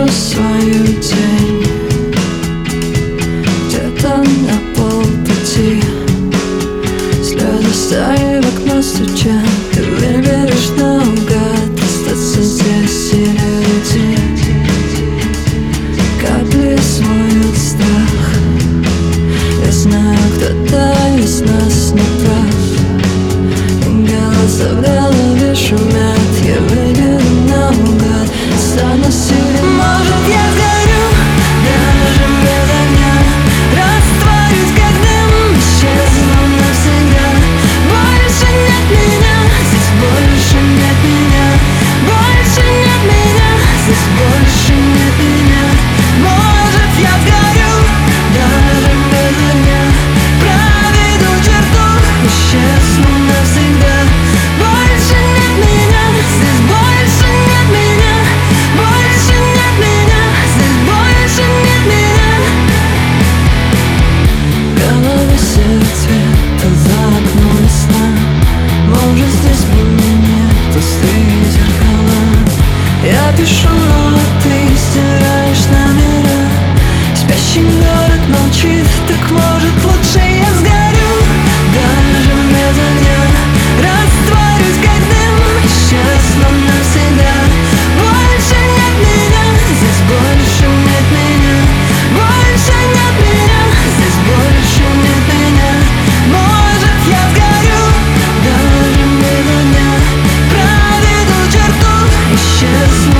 вижу свою тень где-то на полпути. Слезы стали в окно стучат. Ты выберешь наугад остаться здесь или уйти. Капли смоют страх. Я знаю, кто-то из нас не прав. Голоса в голове шумят. Я выберу наугад, стану сильнее. Может, я сгорю даже без огня, растворюсь как дым, исчезну навсегда. Больше нет меня, здесь больше нет меня. Больше нет меня, здесь больше нет меня. Может, я сгорю даже без огня, проведу черту, исчезну навсегда. Больше нет меня, здесь больше нет меня. Больше нет меня, здесь больше нет меня. В голове серый цвет, а за окном весна. Может, здесь меня нет, пустые зеркала. Я пишу ноты, стираешь номера. Спящий город молчит, так может лучше я сгорю даже без огня, растворюсь как дым, исчезну навсегда. Больше нет меня, здесь больше нет меня. Больше нет меня, здесь больше нет меня. Может, я сгорю даже без огня, проведу черту, исчезну